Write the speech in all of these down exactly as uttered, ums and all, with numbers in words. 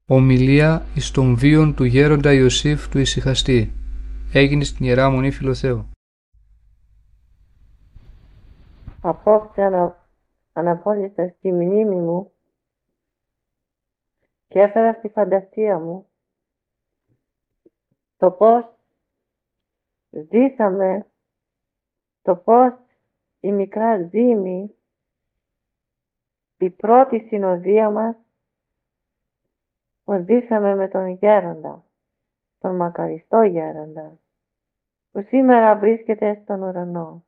Ομιλία εις των βίων του γέροντα Ιωσήφ του Ησυχαστή. Έγινε στην Ιερά Μονή Φιλοθέου. Απόψε ανα, αναπόλυσα στη μνήμη μου και έφερα στη φαντασία μου το πώς ζήσαμε, το πώς η μικρά Ζήμη, η πρώτη συνοδεία μας, που ζήσαμε με τον γέροντα, τον μακαριστό γέροντα, που σήμερα βρίσκεται στον ουρανό.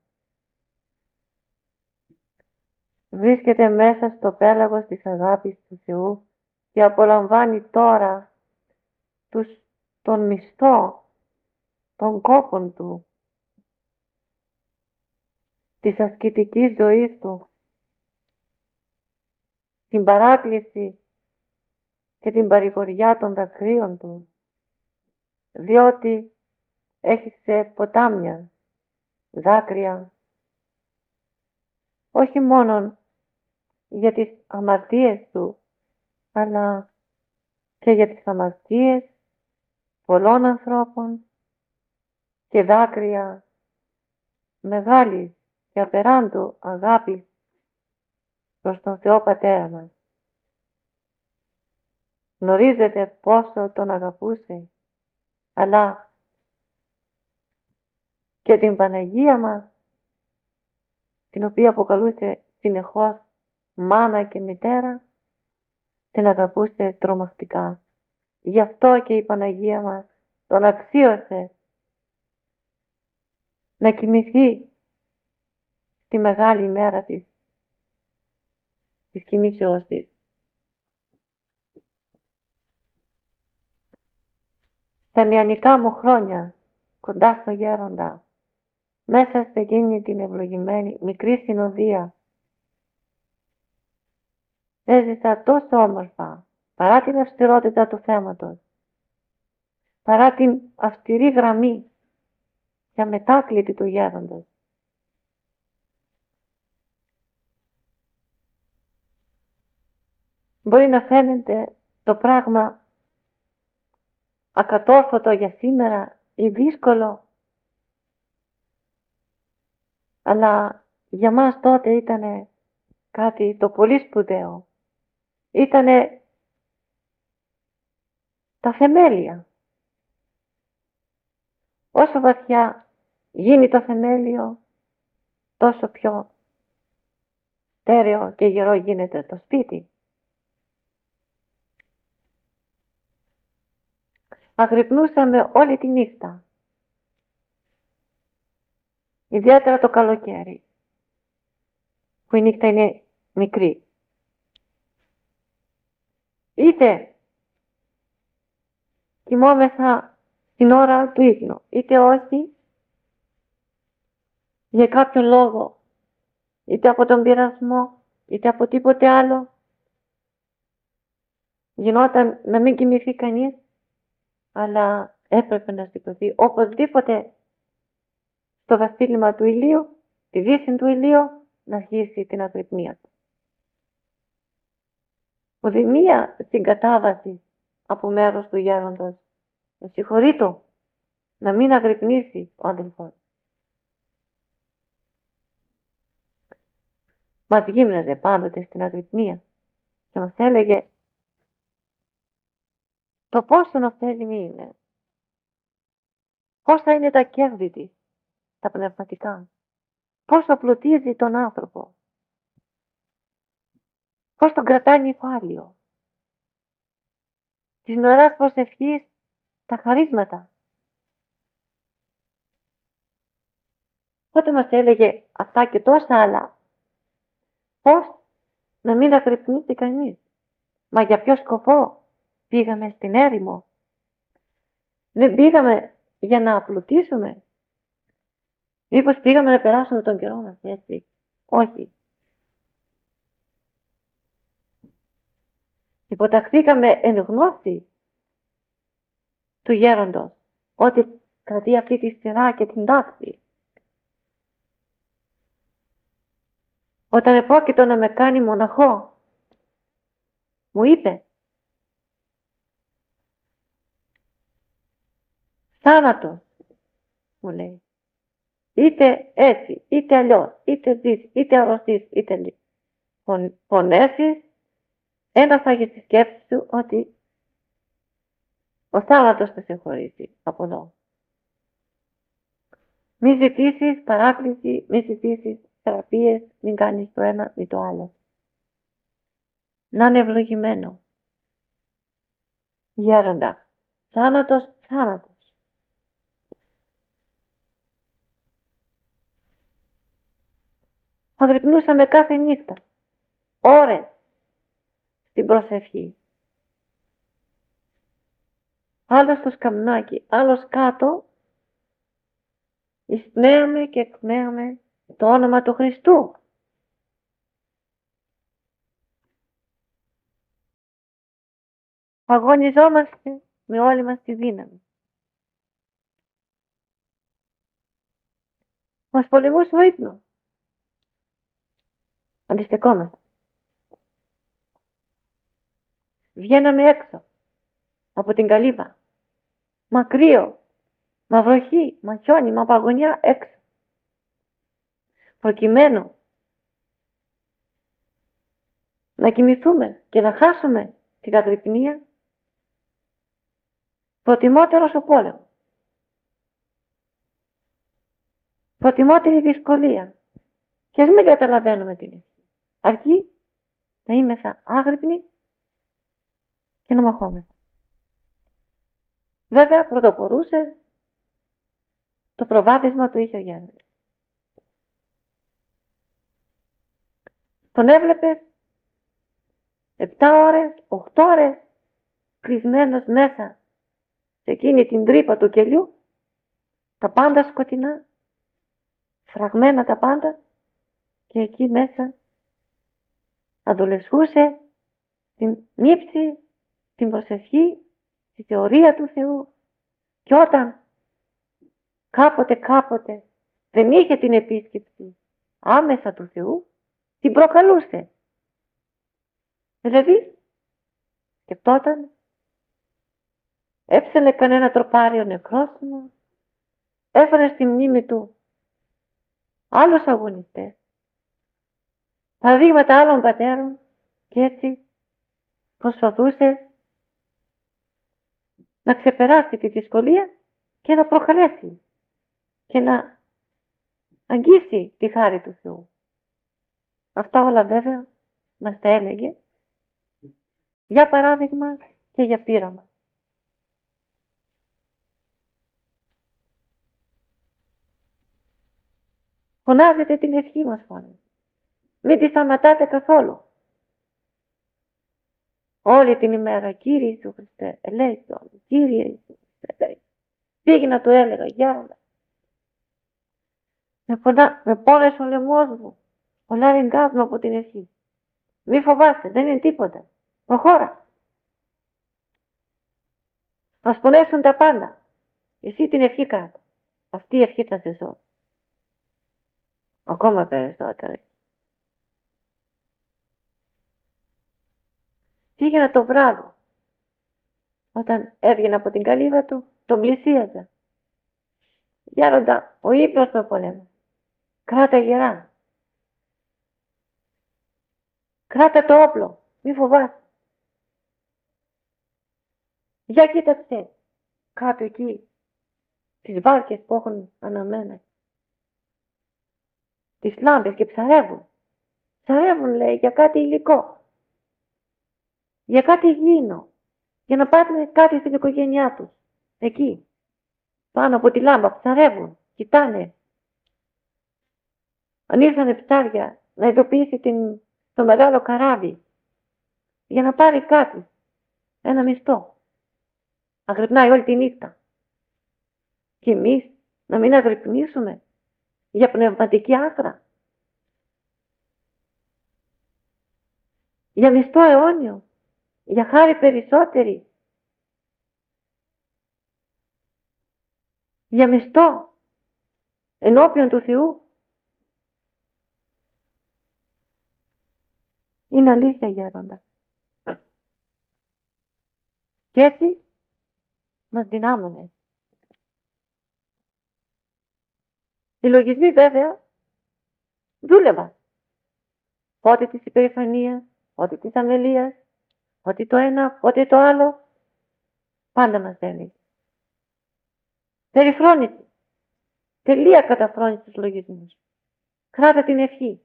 Βρίσκεται μέσα στο πέλαγος της αγάπης του Θεού και απολαμβάνει τώρα τους, τον μισθό των κόπων του, της ασκητικής ζωής του, την παράκληση και την παρηγοριά των δακρύων του, διότι έχει σε ποτάμια δάκρυα, όχι μόνο για τις αμαρτίες του, αλλά και για τις αμαρτίες πολλών ανθρώπων και δάκρυα μεγάλη και απεράντου αγάπη προς τον Θεό Πατέρα μας. Γνωρίζετε πόσο τον αγαπούσε, αλλά και την Παναγία μας, την οποία αποκαλούσε συνεχώς μάνα και μητέρα, την αγαπούσε τρομακτικά. Γι' αυτό και η Παναγία μας τον αξίωσε να κοιμηθεί στη μεγάλη μέρα της, της κοιμήσεώς της. Στα νεανικά μου χρόνια, κοντά στο γέροντα, μέσα σε εκείνη την ευλογημένη μικρή συνοδεία, έζησα τόσο όμορφα, παρά την αυστηρότητα του θέματος, παρά την αυστηρή γραμμή και αμετάκλητη του γέροντος. Μπορεί να φαίνεται το πράγμα ακατόρθωτο για σήμερα ή δύσκολο, αλλά για μας τότε ήταν κάτι το πολύ σπουδαίο. Ήτανε τα θεμέλια. Όσο βαθιά γίνει το θεμέλιο, τόσο πιο στέρεο και γερό γίνεται το σπίτι. Αγρυπνούσαμε όλη τη νύχτα. Ιδιαίτερα το καλοκαίρι, που η νύχτα είναι μικρή. Είτε κοιμόμεθα την ώρα του ύπνου, είτε όχι, για κάποιον λόγο, είτε από τον πειρασμό, είτε από τίποτε άλλο, γινόταν να μην κοιμηθεί κανείς, αλλά έπρεπε να σηκωθεί οπωσδήποτε στο βασίλειμμα του ηλίου, τη δύση του ηλίου, να αρχίσει την αγρυπνία του. Ουδημία συγκατάβαση από μέρος του γέροντος με συγχωρείτο να μην αγρυπνήσει ο αδελφός. Μας γύμναζε πάντοτε στην αγρυπνία και μας έλεγε το πόσο ωφέλιμη είναι, πόσα είναι τα κέρδη της, τα πνευματικά, πόσο πλουτίζει τον άνθρωπο, πώς τον κρατάει νυφάλιο, της νωράς προσευχής τα χαρίσματα. Όταν μας έλεγε αυτά και τόσα άλλα, πώς να μην αγρυπνήσει κανείς. Μα για ποιο σκοπό πήγαμε στην έρημο? Δεν πήγαμε για να πλουτίσουμε? Μήπως πήγαμε να περάσουμε τον καιρό μας έτσι? Όχι. Υποταχθήκαμε εν γνώση του γέροντος, ότι κρατεί αυτή τη σειρά και την τάξη. Όταν επρόκειτο να με κάνει μοναχό, μου είπε θάνατος, μου λέει. Είτε έτσι, είτε αλλιώς, είτε ζεις, είτε αρρωστείς, είτε πονέσεις, ένα θα έχει στη σκέψη σου ότι ο θάνατος θα σε χωρίσει από εδώ. Μη ζητήσεις παράκληση, μη ζητήσεις θεραπείες, μην κάνεις το ένα ή το άλλο. Να είναι ευλογημένο. Γέροντα, θάνατος, θάνατος. Αγρυπνούσαμε κάθε νύχτα, ώρες, στην προσευχή. Άλλος στο σκαμνάκι, άλλος κάτω, εισπνέαμε και εκπνέαμε το όνομα του Χριστού. Αγωνιζόμαστε με όλη μας τη δύναμη. Μας πολεμούσε ο ύπνος. Αντιστεκόμαστε. Βγαίναμε έξω από την καλύβα. Μα κρύο, μα βροχή, μα χιόνι, μα παγωνιά έξω. Προκειμένου να κοιμηθούμε και να χάσουμε την αγρυπνία, προτιμότερος ο πόλεμος. Προτιμότερη δυσκολία. Και ας μην καταλαβαίνουμε την ευχή. Αρκεί να είμεθα άγρυπνοι και να μαχόμεθα. Βέβαια πρωτοπορούσε το προβάδισμα του είχε ο Γέροντας. Τον έβλεπε επτά ώρες, οκτώ ώρες κλεισμένος μέσα σε εκείνη την τρύπα του κελιού, τα πάντα σκοτεινά, φραγμένα τα πάντα, και εκεί μέσα αδολεσχούσε την νύψη, την προσευχή, τη θεωρία του Θεού. Και όταν κάποτε κάποτε δεν είχε την επίσκεψη άμεσα του Θεού, την προκαλούσε. Δηλαδή, σκεπτόταν, έψανε κανένα τροπάριο νεκρόσιμο, έφερε στη μνήμη του άλλους αγωνιστές, παραδείγματα άλλων πατέρων, και έτσι προσπαθούσε να ξεπεράσει τη δυσκολία και να προκαλέσει και να αγγίσει τη χάρη του Θεού. Αυτά όλα βέβαια μας τα έλεγε για παράδειγμα και για πείραμα. Φωνάζετε την ευχή μας φωνή. Μην τη σταματάτε καθόλου. Όλη την ημέρα, Κύριε Ιησού Χριστέ, ελέησον, Κύριε Ιησού Χριστέ, ελέησον. Πήγαινα του έλεγα, Γέροντα. Με, πονά, με πόνες ο λαιμός μου, ο λαρυγγάς μου από την ευχή. Μη φοβάσαι, δεν είναι τίποτα. Προχώρα. Θα πονέσουν τα πάντα. Εσύ την ευχή κάτω. Αυτή η ευχή θα σε σώσει. Ακόμα περισσότερο. Πήγαινα το βράδυ. Όταν έβγαινα από την καλύβα του, τον πλησίαζα. Γέροντα, ο ύπνος με πολέμησε. Κράτα γερά. Κράτα το όπλο. Μη φοβάσαι. Για κοίταξε. Κάτω εκεί. Τις βάρκες που έχουν αναμένα. Τις λάμπες και ψαρεύουν. Ψαρεύουν, λέει, για κάτι υλικό. Για κάτι υγιεινό. Για να πάρουν κάτι στην οικογένειά τους. Εκεί. Πάνω από τη λάμπα ψαρεύουν. Κοιτάνε. Αν ήρθανε ψάρια να ειδοποιήσει την, το μεγάλο καράβι. Για να πάρει κάτι. Ένα μισθό. Αγρυπνάει όλη τη νύχτα. Και εμείς να μην αγρυπνήσουμε για πνευματική άκρα. Για μισθό αιώνιο. Για χάρη περισσότερη. Για μισθό ενώπιον του Θεού. Είναι αλήθεια, Γέροντα. Και έτσι μας δυνάμωνε. Οι λογισμοί βέβαια δούλευαν. Πότε της υπερηφανίας, πότε της αμελίας, πότε το ένα, πότε το άλλο. Πάντα μας έλεγε. Περιφρόνηση. Τελεία καταφρόνηση στους λογισμούς. Κράτα την ευχή.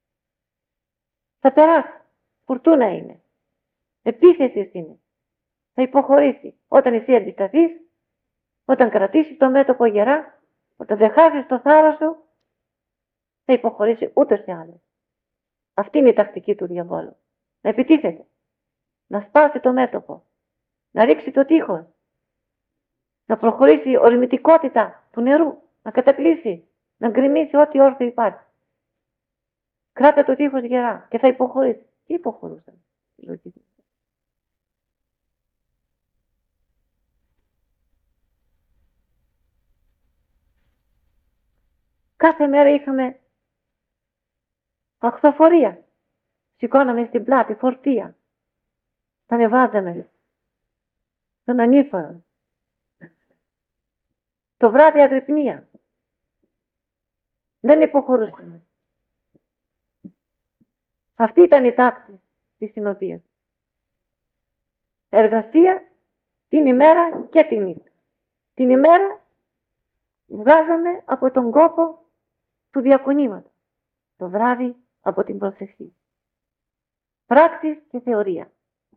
Θα περάσει. Φουρτούνα είναι. Επίθεση είναι. Θα υποχωρήσει. Όταν εσύ αντισταθείς, όταν κρατήσεις το μέτωπο γερά, όταν δεν χάσεις το θάρρος σου, θα υποχωρήσει ούτως ή άλλως. Αυτή είναι η τακτική του διαβόλου. Να επιτίθεται. Να σπάσει το μέτωπο. Να ρίξει το τείχος. Να προχωρήσει η ορμητικότητα του νερού. Να κατακλείσει. Να γκρεμίσει ό,τι όρθιο υπάρχει. Κράτα το τείχος γερά και θα υποχωρήσει. Τι υποχωρούσαν οι λογισμοί. Κάθε μέρα είχαμε αχθοφορία. Σηκώναμε στην πλάτη φορτία. Τα ανεβάζαμε στον ανήφορο. Το βράδυ αγρυπνία. Δεν υποχωρούσαμε. Αυτή ήταν η τάξη της συνοδείας. Εργασία την ημέρα και την νύχτα. Την ημέρα βγάζαμε από τον κόπο του διακονήματος. Το βράδυ από την προσευχή. Πράξεις και θεωρία.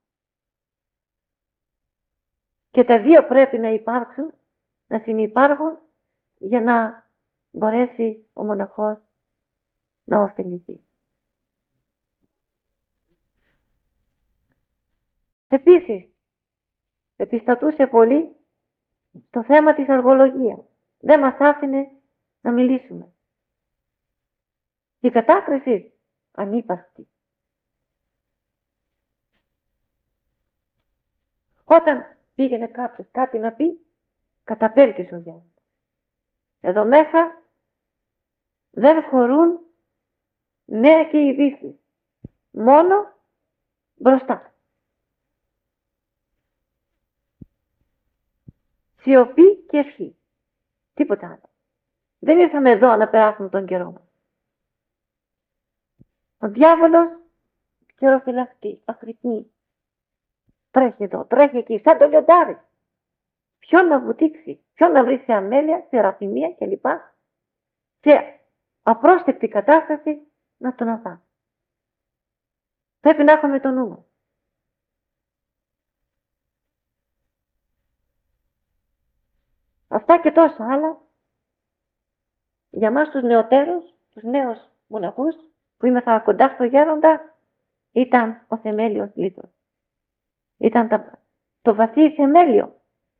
Και τα δύο πρέπει να υπάρξουν, να συνυπάρχουν για να μπορέσει ο μοναχός να ωφεληθεί. Επίσης, επιστατούσε πολύ στο θέμα της αργολογίας. Δεν μας άφηνε να μιλήσουμε. Η κατάκριση ανύπαρκτη. Όταν πήγαινε κάποιος κάτι να πει, καταπέλτησε ο διάβολος. Εδώ μέσα δεν χωρούν νέα και ειδήσεις. Μόνο μπροστά. Σιωπή και ευχή. Τίποτα άλλο. Δεν ήρθαμε εδώ να περάσουμε τον καιρό μας. Ο διάβολος καιροφυλακτεί, αγρυπνεί. Τρέχει εδώ, τρέχει εκεί, σαν το λιοντάρι. Ποιον να βουτήξει, ποιον να βρει σε αμέλεια, σε ραφημία κλπ. Σε απρόσθεκτη κατάσταση να τον αφά. Πρέπει να έχουμε το νου μας. Αυτά και τόσα άλλα για μας τους νεωτέρους, τους νέους μοναχούς που ήμεθα κοντά στο γέροντα, ήταν ο θεμέλιος λίθος. Ήταν τα, το βαθύ θεμέλιο.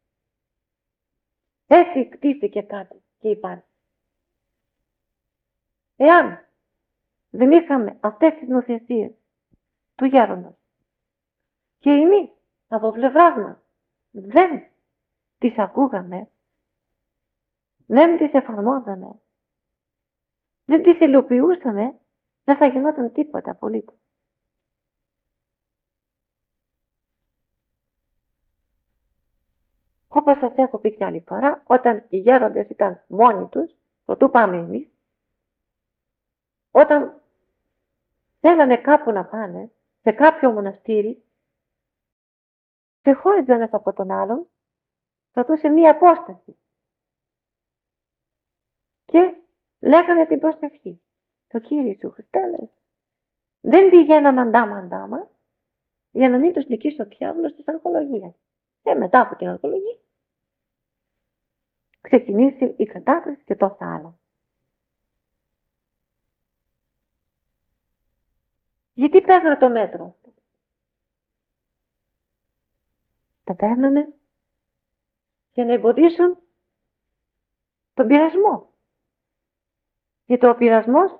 Έτσι κτίστηκε κάτι και υπάρχει. Εάν δεν είχαμε αυτές τις νοθεσίες του γέροντας και εμείς από πλευράς μας δεν τις ακούγαμε, δεν τις εφαρμόζαμε, δεν τις υλοποιούσαμε, δεν θα γινόταν τίποτα απολύτως. Όπως σας έχω πει κι άλλη φορά, όταν οι γέροντες ήταν μόνοι τους, προτού πάμε εμείς, όταν θέλανε κάπου να πάνε, σε κάποιο μοναστήρι, ξεχώριζε ένας από τον άλλον, κρατούσε μία απόσταση και λέγανε την προσευχή. Το Κύριε Σου Χριστέ, λες. Δεν πηγαίναμε αντάμα-αντάμα για να μην τους νικήσει ο διάβολος της αργολογίας. Και μετά από την αργολογία ξεκινήσει η κατάκριση και τόσα άλλα. Γιατί παίρνανε το μέτρο. Τα παίρνανε για να εμποδίσουν τον πειρασμό. Γιατί ο πειρασμός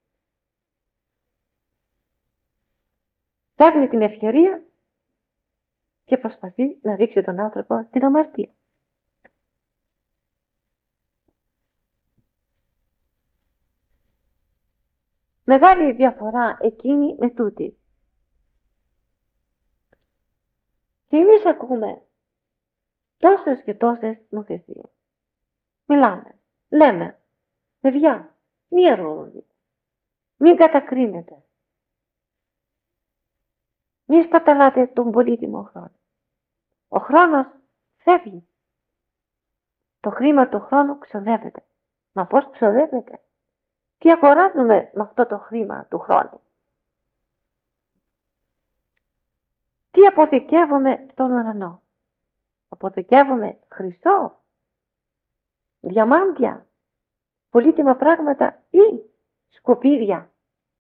παίρνει την ευκαιρία και προσπαθεί να ρίξει τον άνθρωπο στην αμαρτία. Μεγάλη διαφορά εκείνη με τούτη. Και εμείς ακούμε τόσες και τόσες νοθεσίες. Μιλάμε, λέμε, Παιδιά, μη αργολογείτε. Μην κατακρίνετε. Μη σπαταλάτε τον πολύτιμο χρόνο. Ο χρόνος φεύγει. Το χρήμα του χρόνου ξοδεύεται. Μα πώς ξοδεύεται? Τι αγοράζουμε με αυτό το χρήμα του χρόνου? Τι αποθηκεύουμε στον ουρανό? Αποθηκεύουμε χρυσό, διαμάντια, πολύτιμα πράγματα ή σκουπίδια,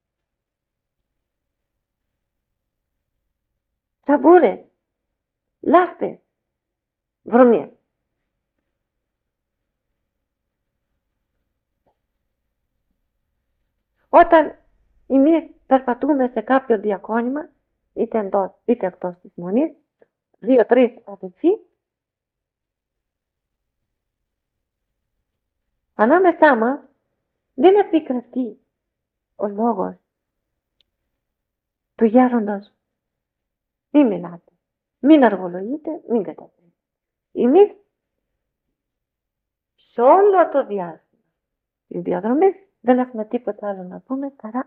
τσαμπούρες, λάσπες, βρωμίες. Όταν εμείς περπατούμε σε κάποιο διακόνημα, είτε εντός είτε εκτός της μονής, δύο-τρεις αδελφοί, ανάμεσά μας δεν επικρατεί ο λόγος του γέροντος. Μην μιλάτε, μην αργολογείτε, μην καταφέρετε. Εμείς σε όλο το διάστημα της διαδρομής δεν έχουμε τίποτα άλλο να πούμε παρά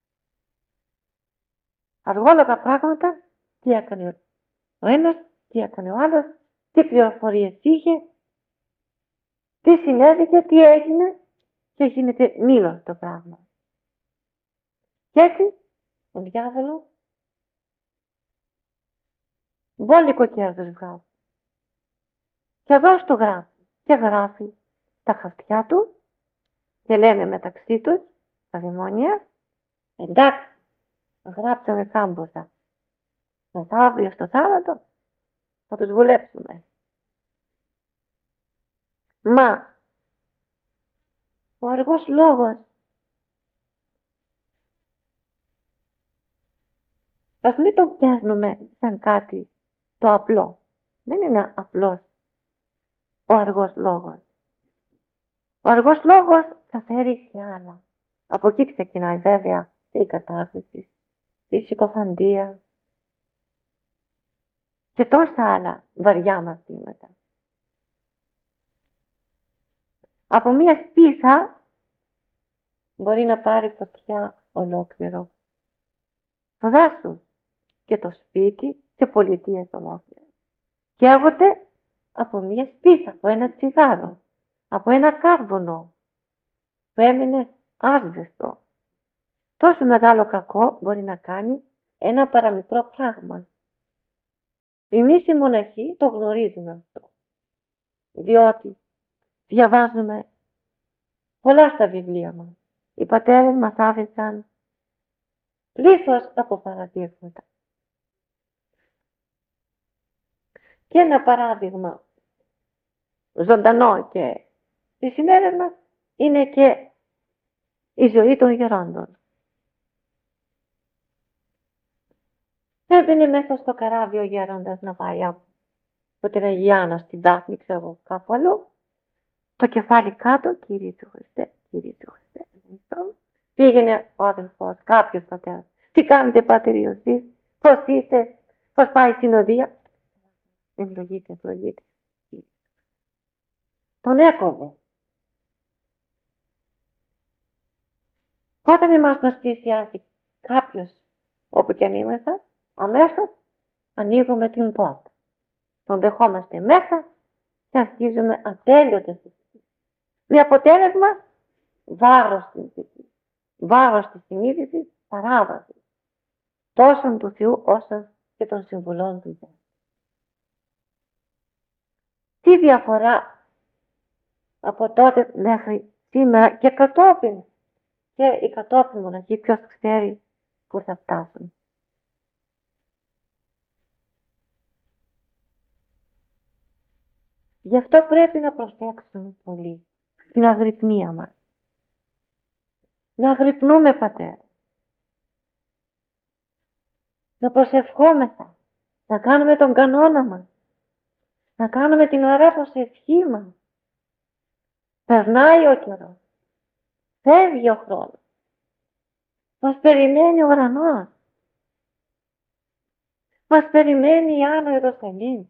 αργόλογα πράγματα, τι έκανε ο ένας, τι έκανε ο άλλος, τι πληροφορίες είχε, τι συνέβηκε, τι έγινε και γίνεται μήλος το πράγμα. Και έτσι ο διάβολος μπόλικο κέρδος βγάζει. Και εδώ στο γράφει και γράφει τα χαρτιά του και λένε μεταξύ τους τα δαιμόνια, εντάξει, γράψαμε κάμποσα. Μεθαύριο στο Σάββατο θα τους βουλέψουμε. Μα ο αργός λόγος ας μην το πιάνουμε σαν κάτι το απλό. Δεν είναι απλός ο αργός λόγος. Ο αργός λόγος θα φέρει και άλλα. Από εκεί ξεκινάει βέβαια η κατάθεση, η συκοφαντία και τόσα άλλα βαριά μαθήματα. Από μία σπίθα μπορεί να πάρει φωτιά ολόκληρο το δάσος και το σπίτι και πολιτείες ολόκληρα. Καίγονται από μία σπίθα, από ένα τσιγάρο, από ένα κάρβουνο που έμεινε άσβεστο. Τόσο μεγάλο κακό μπορεί να κάνει ένα παραμικρό πράγμα. Εμείς οι μοναχοί το γνωρίζουμε αυτό. Διότι διαβάζουμε πολλά στα βιβλία μας. Οι πατέρες μας άφησαν πλήθος από παραδείγματα. Και ένα παράδειγμα ζωντανό και στις ημέρες μας είναι και η ζωή των γερόντων. Έμπαινε μέσα στο καράβι ο γέροντας να πάει από την Αγιάνα στην Δάφνη, ξέρω κάπου αλλού, το κεφάλι κάτω, Κύριε Ιησού Χριστέ, Κύριε Ιησού Χριστέ. Πήγαινε ο αδελφός, κάποιος πατέρας. Τι κάνετε πάτερ Ιωσήφ, πώς είστε, πώς πάει η συνοδεία? Ευλογείτε, ευλογείτε. Τον έκοβε. Όταν εμάς μας πλησιάσει κάποιος όπου και αν είμαστε, αμέσως ανοίγουμε την πόρτα. Τον δεχόμαστε μέσα και αρχίζουμε ατέλειωτες συζητήσεις. Με αποτέλεσμα βάρος στην ψυχή, βάρος στη συνείδηση, παράβαση τόσο του Θεού όσο και των συμβουλών του Θεού. Τι διαφορά από τότε μέχρι σήμερα και κατόπιν, και οι κατόπιν μοναχοί ποιος ξέρει που θα φτάσουν. Γι' αυτό πρέπει να προσέξουμε πολύ την αγρυπνία μας. Να αγρυπνούμε, πατέρα. Να προσευχόμεθα. Να κάνουμε τον κανόνα μας. Να κάνουμε την ωραία προσευχή μας. Περνάει ο καιρός. Φεύγει ο χρόνος. Μας περιμένει ο ουρανός. Μας περιμένει η Άνω Ιερουσαλήμ.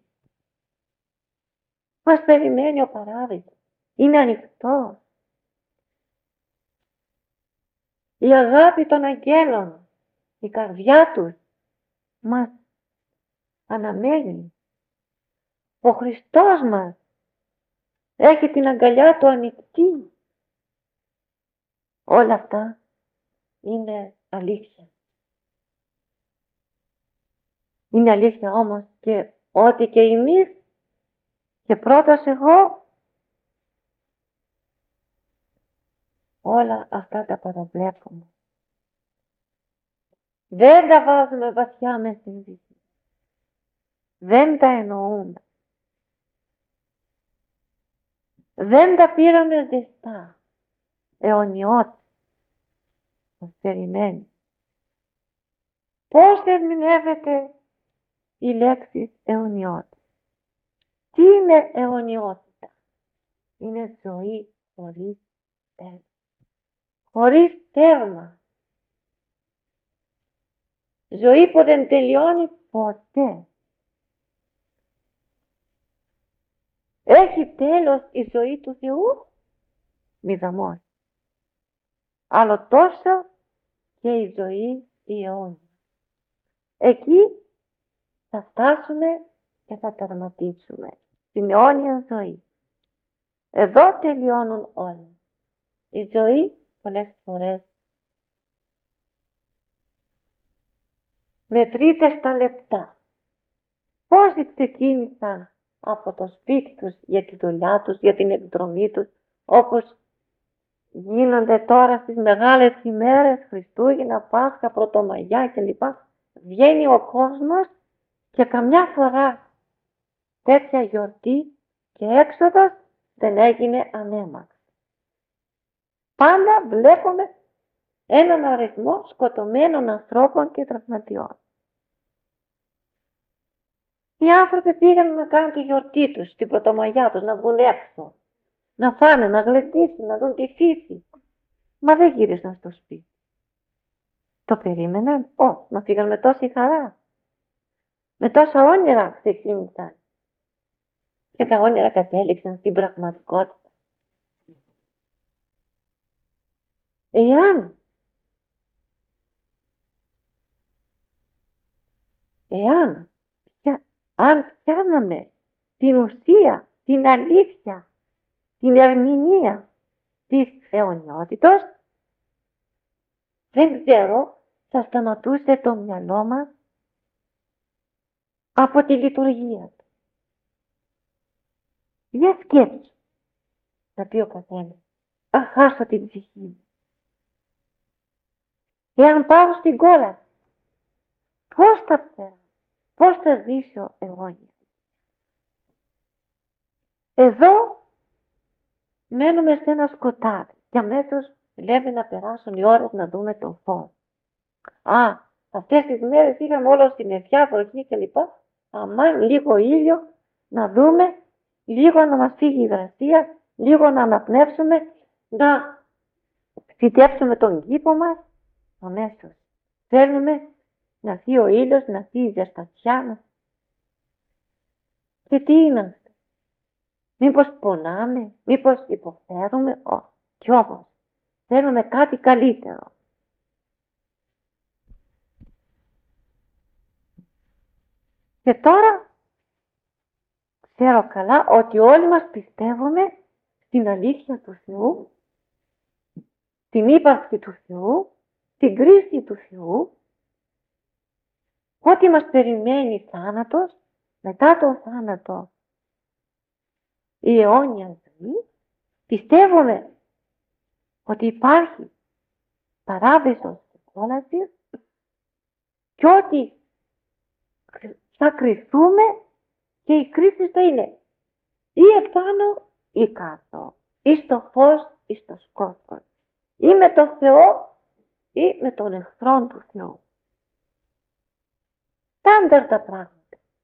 Μας περιμένει ο παράδεισος. Είναι ανοιχτό. η αγάπη των αγγέλων, η καρδιά τους μας αναμένει. Ο Χριστός μας έχει την αγκαλιά του ανοιχτή. Όλα αυτά είναι αλήθεια. Είναι αλήθεια όμως και ότι και εμείς και πρώτος εγώ όλα αυτά τα παραβλέπουμε. Δεν τα βάζουμε βαθιά μες στην ψυχή. Δεν τα εννοούμε. Δεν τα πήραμε ζεστά. Αιωνιότητα. Μας περιμένει. Πώς ερμηνεύεται η λέξη αιωνιότητα? Τι είναι αιωνιότητα? Είναι ζωή χωρίς τέρμα. Χωρίς τέρμα. Ζωή που δεν τελειώνει ποτέ. Έχει τέλος η ζωή του Θεού? Μηδαμός. Άλλο τόσο και η ζωή η αιώνια. Εκεί θα φτάσουμε και θα τερματίσουμε την αιώνια ζωή. Εδώ τελειώνουν όλα. Η ζωή πολλές φορές μετρείται στα λεπτά. Πόσοι ξεκίνησαν από το σπίτι τους για τη δουλειά τους, για την εκδρομή τους, όπως γίνονται τώρα στις μεγάλες ημέρες, Χριστούγεννα, Πάσχα, Πρωτομαγιά κλπ. Βγαίνει ο κόσμος και καμιά φορά τέτοια γιορτή και έξοδος δεν έγινε ανέμακτα. Πάντα βλέπουμε έναν αριθμό σκοτωμένων ανθρώπων και τραυματιών. Οι άνθρωποι πήγαν να κάνουν τη γιορτή τους, την Πρωτομαγιά τους, να βγουν έξω, να φάνε, να γλεντήσουν, να δουν τη φύση. Μα δεν γύρισαν στο σπίτι. Το περίμεναν, όχι, μα φύγαν με τόση χαρά. Με τόσα όνειρα ξεκίνησαν. Και τα όνειρα κατέληξαν στην πραγματικότητα. Εάν, εάν, αν πιάναμε την ουσία, την αλήθεια, την ερμηνεία της αιωνιότητος, δεν ξέρω, θα σταματούσε το μυαλό μας από τη λειτουργία του. Για σκέψου, θα πει ο καθένας, θα χάσω την ψυχή μου. Εάν πάω στην κόλαση, πώς θα περάσω, πώς θα ζήσω αιώνια. Εδώ μένουμε σε ένα σκοτάδι και αμέσως λέμε να περάσουν οι ώρες να δούμε τον φως. Α, αυτές τις μέρες είχαμε όλο στην ευφιά, βροχή κλπ. Αμάν λίγο ήλιο να δούμε, λίγο να μας φύγει η υγρασία, λίγο να αναπνεύσουμε, να φυτέψουμε τον κήπο μας. Αμέσως θέλουμε να φύγει ο ήλιος, να φύγει η ζεστασιά μας. Και τι είναι αυτό? Μήπως πονάμε, μήπως υποφέρουμε? Όχι. Κι όμως θέλουμε κάτι καλύτερο. Και τώρα ξέρω καλά ότι όλοι μας πιστεύουμε στην αλήθεια του Θεού, την ύπαρξη του Θεού, την κρίση του Θεού, ότι μας περιμένει θάνατος, μετά τον θάνατο η αιώνια ζωή. Πιστεύουμε ότι υπάρχει παράδεισος και κόλαση και ότι θα κριθούμε και η κρίση θα είναι ή επάνω ή κάτω, ή στο φως ή στο σκότος, ή με τον Θεό ή με τον εχθρό του Θεού. Στάνταρ τα πράγματα.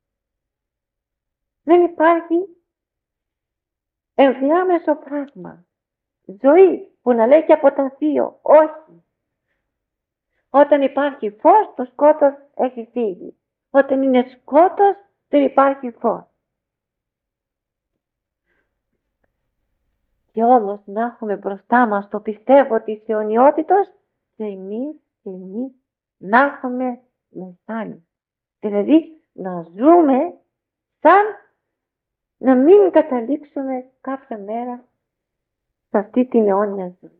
Δεν υπάρχει ενδιάμεσο πράγμα. Ζωή που να λέει και από τα δύο. Όχι. Όταν υπάρχει φως, το σκότος έχει φύγει. Όταν είναι σκότος, δεν υπάρχει φως. Και όμως να έχουμε μπροστά μας το πιστεύω της αιωνιότητος και εμείς και εμείς να έχουμε μεθάνει. Δηλαδή να ζούμε σαν να μην καταλήξουμε κάποια μέρα σε αυτή την αιώνια ζωή.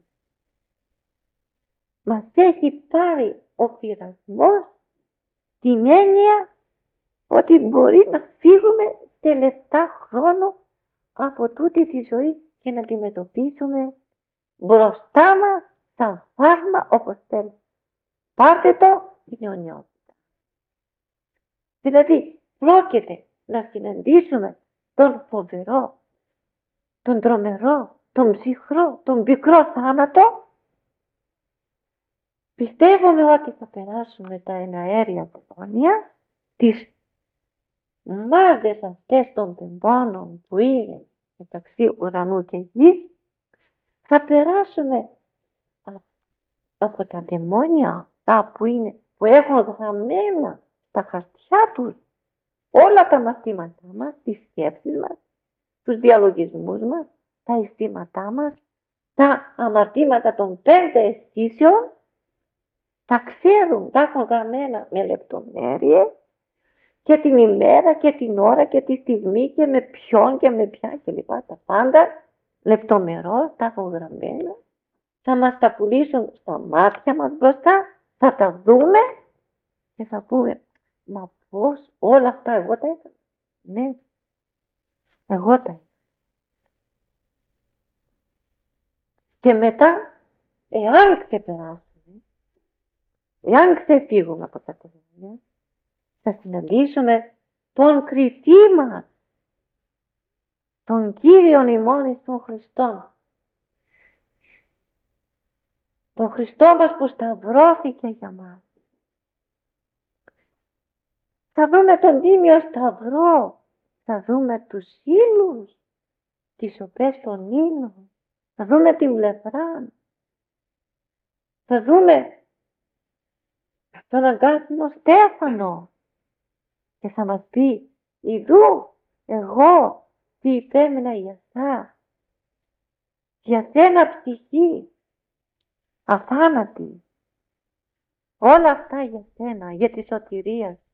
Μας έχει πάρει ο πειρασμός την έννοια ότι μπορεί να φύγουμε τελευταία χρόνο από τούτη τη ζωή και να αντιμετωπίσουμε μπροστά μας σαν φάρμα όπως θέλει. Πάρτε το την αιωνιότητα. Δηλαδή πρόκειται να συναντήσουμε τον φοβερό, τον τρομερό, τον ψυχρό, τον πικρό θάνατο. Πιστεύουμε ότι θα περάσουμε τα εναέρια χρόνια, τις μάζες αυτές των τεμπώνων που είναι μεταξύ ουρανού και γης, θα περάσουμε από τα δαιμόνια αυτά που, είναι, που έχουν γραμμένα στα χαρτιά τους όλα τα μαθήματά μας, τις σκέψεις μας, τους διαλογισμούς μας, τα αισθήματά μας, τα αμαρτήματα των πέντε αισθήσεων, τα ξέρουν, τα έχουν γραμμένα με λεπτομέρειες και την ημέρα και την ώρα και τη στιγμή και με ποιον και με ποια και λοιπά. Τα πάντα λεπτομερώς τα έχουν γραμμένα. Θα μας τα πουλήσουν στα μάτια μας μπροστά, θα τα δούμε και θα πούμε, μα πώς όλα αυτά εγώ τα έκανα. Ναι, εγώ τα έκανα. Και μετά, εάν ξεπεράσουμε, εάν ξεφύγουμε από τα τεχνία, θα συναντήσουμε τον κριτή μας, τον Κύριον ημών εις τον Χριστόν. Τον Χριστό μας που σταυρώθηκε για μας. Θα δούμε τον Τίμιο Σταυρό, θα δούμε τους ύλους, τις οπές των ύλων, θα δούμε την πλευρά, θα δούμε τον αγκάθινο Στέφανο και θα μας πει, ιδού εγώ τι υπέμεινα για εσά, για σένα ψυχή, αθάνατη, όλα αυτά για σένα, για τη σωτηρία σου.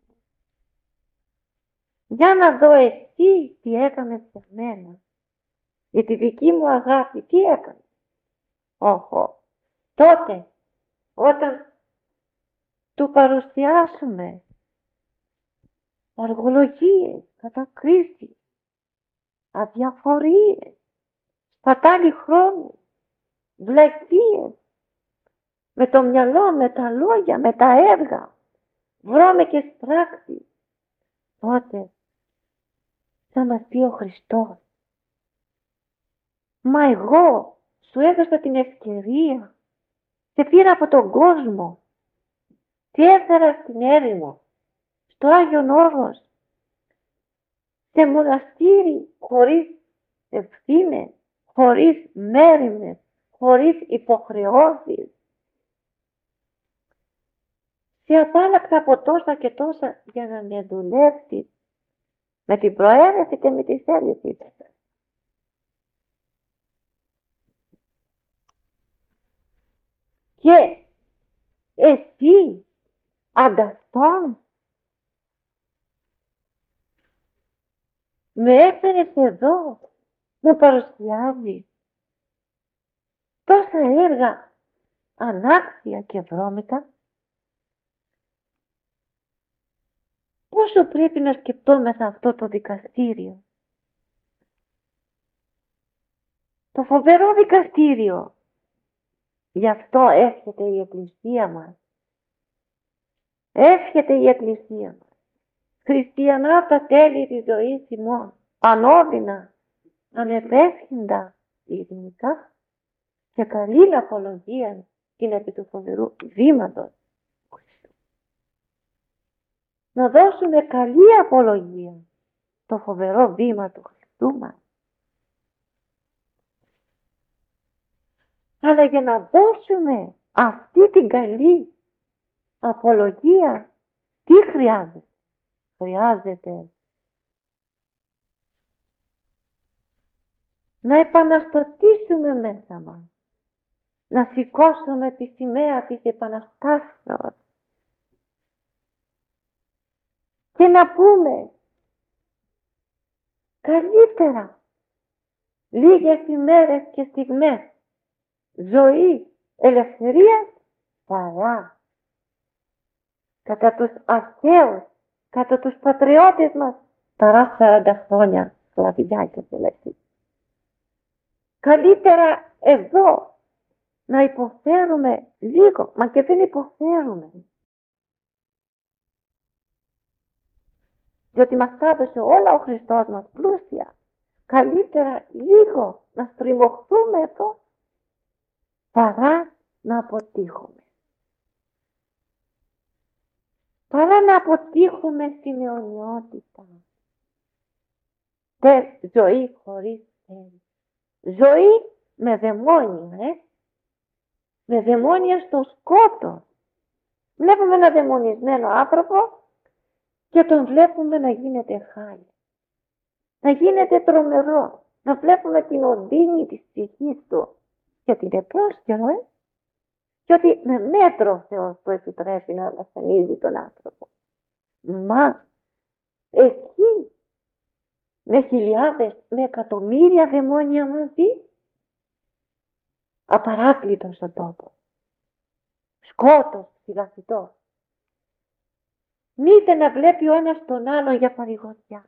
Για να δω εσύ τι έκανες για μένα, για τη δική μου αγάπη, τι έκανες. Όχο, τότε όταν του παρουσιάσουμε αργολογίες, κατακρίσεις, αδιαφορίες, σπατάλη χρόνου, βλακίες, με το μυαλό, με τα λόγια, με τα έργα, βρώμικες πράξεις, τότε θα μας πει ο Χριστός, μα εγώ σου έδωσα την ευκαιρία, σε πήρα από τον κόσμο, σε έφερα στην έρημο, στο Άγιον Όρος, σε μοναστήρι χωρίς ευθύνες, χωρίς μέριμνες, χωρίς υποχρεώσεις. Σε απάλλαξα από τόσα και τόσα για να με δουλεύσεις με την προαίρεση και με τη θέληση. Και εσύ ανταυτόν με έφερες εδώ να παρουσιάζει τόσα έργα ανάξια και βρώμικα. Πόσο πρέπει να σκεπτόμεθα αυτό το δικαστήριο. Το φοβερό δικαστήριο. Γι' αυτό εύχεται η Εκκλησία μας. Εύχεται η Εκκλησία μας. Χριστιανά τα τέλη της ζωής ημών. Ανώδυνα, ανεπέσχυντα, ειρηνικά και καλή απολογία την επί του φοβερού βήματος. Να δώσουμε καλή απολογία το φοβερό βήμα του Χριστού μας. Αλλά για να δώσουμε αυτή την καλή απολογία, τι χρειάζεται. Χρειάζεται να επαναστατήσουμε μέσα μας. να σηκώσουμε τη σημαία της Επαναστάσεως και να πούμε καλύτερα λίγες ημέρες και στιγμές ζωή, ελευθερία παρά κατά τους αρχαίους, κατά τους πατριώτες μας παρά σαράντα χρόνια σκλαβιά και φυλακή. Καλύτερα εδώ να υποφέρουμε λίγο, μα και δεν υποφέρουμε. Διότι μας έδωσε όλα ο Χριστός μας πλούσια. Καλύτερα λίγο να στριμωχθούμε εδώ παρά να αποτύχουμε. Παρά να αποτύχουμε στην αιωνιότητα. Τε, ζωή χωρίς τέλος. Ζωή με δαιμόνια, ε? με δαιμόνια στο σκότος. Βλέπουμε ένα δαιμονισμένο άνθρωπο και τον βλέπουμε να γίνεται χάλια. Να γίνεται τρομερό. Να βλέπουμε την οντίνη της ψυχής του. Γιατί είναι πρόσκαιρο, ε. Και ότι με μέτρο ο Θεός που επιτρέπει να βασανίζει τον άνθρωπο. Μα εκεί με χιλιάδες, με εκατομμύρια δαιμόνια μαζί, απαράκλητος ο τόπος. Σκότος φυλαχτό. Μήτε να βλέπει ο ένας τον άλλον για παρηγοριά.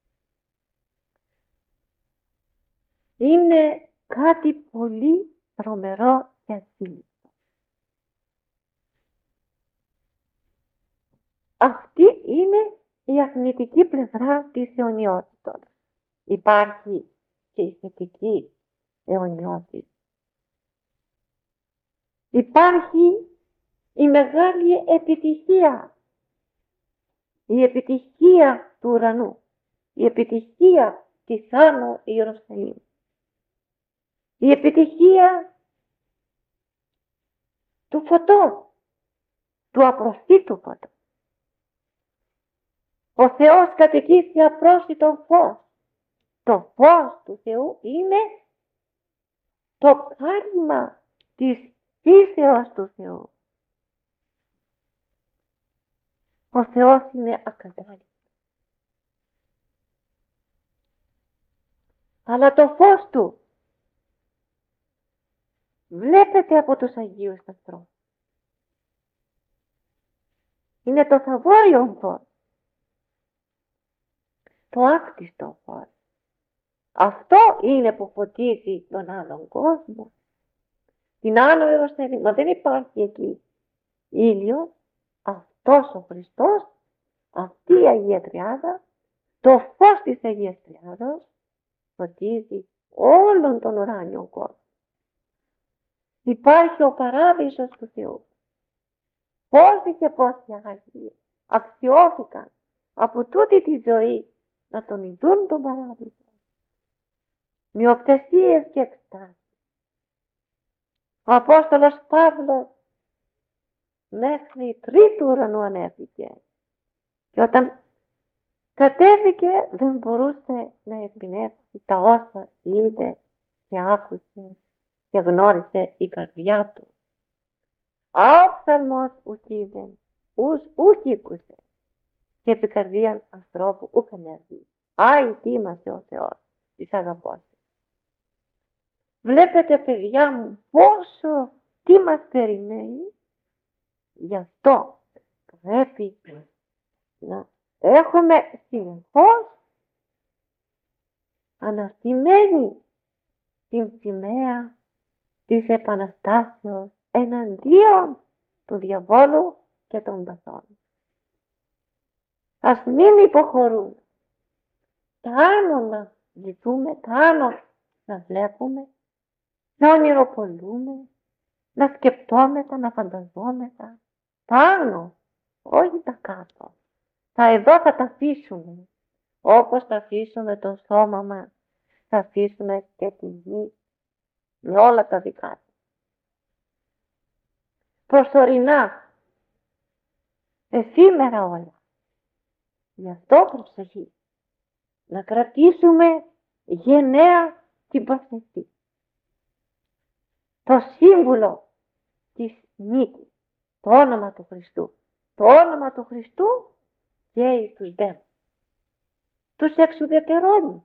Είναι κάτι πολύ τρομερό και ασύλληπτο. Αυτή είναι η αρνητική πλευρά της αιωνιότητας. Υπάρχει και η θετική αιωνιότητα. Υπάρχει η μεγάλη επιτυχία. Η επιτυχία του ουρανού. Η επιτυχία της Άνω Ιερουσαλήμ. Η επιτυχία του φωτός. Του απροσίτου φωτός. Ο Θεός κατοικήσει απρόσιτο φως. Το φως του Θεού είναι το χάρημα της φύσεως του Θεού. Ο Θεός είναι ακατάλληλος. Αλλά το φως του βλέπετε από τους Αγίους ανθρώπους. Είναι το θαυόριον φως. Το άκτιστο φως. Αυτό είναι που φωτίζει τον άλλον κόσμο. Την Άνω Ιερουσαλήμ, μα δεν υπάρχει εκεί ήλιος. Αυτός ο Χριστός, αυτή η Αγία Τριάδα, το φως της Αγίας Τριάδος φωτίζει όλον τον ουράνιο κόσμο. Υπάρχει ο παράδεισος του Θεού. Πόσοι και πόσοι Αγίοι αξιώθηκαν από τούτη τη ζωή να τον ειδούν τον παράδεισο. Μυοπτεσίες και εκστάσεις. Ο Απόστολος Παύλος μέχρι τρίτου ουρανού ανέβηκε. Και όταν κατέβηκε δεν μπορούσε να ερμηνεύσει τα όσα είδε και άκουσε και γνώρισε η καρδιά του. Άφθαλμος ουκ είδεν, ους ουκ ήκουσε και επί καρδίαν ανθρώπου ουκ ανέβη. Άι τίμασε ο Θεός της αγαπός. Βλέπετε παιδιά μου πόσο τι μας περιμένει. Γι' αυτό πρέπει να έχουμε συνεχώς αναστημένη την σημαία της Επαναστάσεως εναντίον του διαβόλου και των παθών. Ας μην υποχωρούμε. Τα άνω να ζητούμε, τα άνω να βλέπουμε, να ονειροπολούμε, να σκεπτόμετα, να φανταζόμετα. Πάνω, όχι τα κάτω. Τα εδώ θα τα αφήσουμε. Όπως θα αφήσουμε το σώμα μας, θα αφήσουμε και τη γη με όλα τα δικά του. Προσωρινά, εφήμερα όλα. Γι' αυτό προσοχή. Να κρατήσουμε γενναία την προσοχή. το σύμβουλο της νίκης, το όνομα του Χριστού. Το όνομα του Χριστού καίει τους δαίμονες. Τους εξουδετερώνει.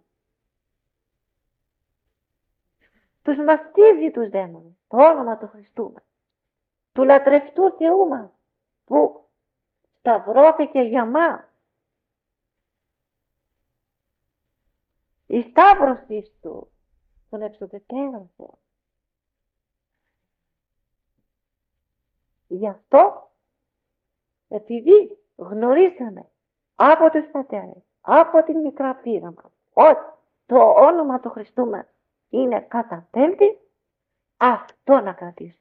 Τους μαστίζει τους δαίμονες. Το όνομα του Χριστού μας. Του λατρευτού Θεού μας, που σταυρώθηκε για μας. Η σταύρωσή του τον εξουδετερώσε. Γι' αυτό, επειδή γνωρίσαμε από τους πατέρες, από την μικρά πείρα μας, ότι το όνομα του Χριστού μας είναι καταπέμπτη, αυτό να κρατήσουμε.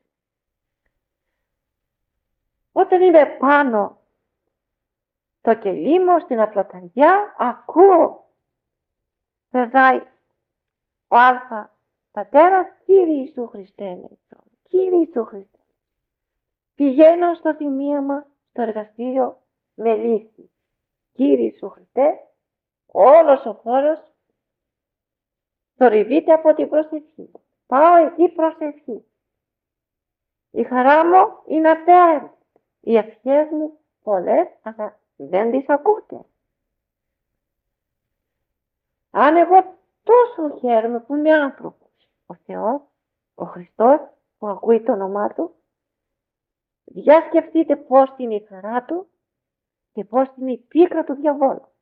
Όταν είμαι πάνω το κελί μου στην απλοταριά, ακούω, περνάει ο Αλφα πατέρας, Κύριε Ιησού Χριστέ, λέει, Κύριε Ιησού Χριστέ. Πηγαίνω στο θυμίαμα, στο εργαστήριο, με λύση. Κύριε Ιησού Χριστέ, όλος ο χώρος θορυβείται από την προσευχή. Πάω εκεί προσευχή. Η χαρά μου είναι ατέρμητη. Οι ευχές μου πολλές, αλλά δεν τις ακούτε. Αν εγώ τόσο χαίρομαι που είμαι άνθρωπος, ο Θεός, ο Χριστός που ακούει το όνομά Του, για σκεφτείτε πώς είναι η χαρά Του και πώς είναι η πίκρα του διαβόλου.